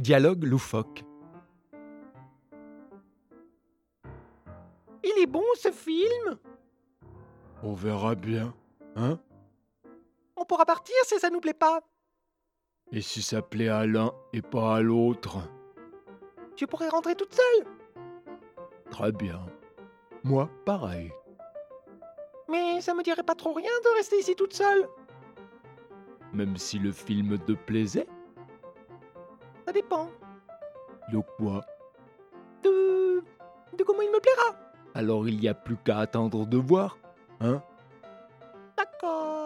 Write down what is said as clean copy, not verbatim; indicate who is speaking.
Speaker 1: Dialogue loufoque.
Speaker 2: Il est bon ce film?
Speaker 1: On verra bien, hein?
Speaker 2: On pourra partir si ça nous plaît pas.
Speaker 1: Et si ça plaît à l'un et pas à l'autre?
Speaker 2: Tu pourrais rentrer toute seule.
Speaker 1: Très bien. Moi, pareil.
Speaker 2: Mais ça me dirait pas trop rien de rester ici toute seule.
Speaker 1: Même si le film te plaisait?
Speaker 2: Ça dépend.
Speaker 1: De quoi?
Speaker 2: De comment il me plaira.
Speaker 1: Alors il n'y a plus qu'à attendre de voir, hein?
Speaker 2: D'accord.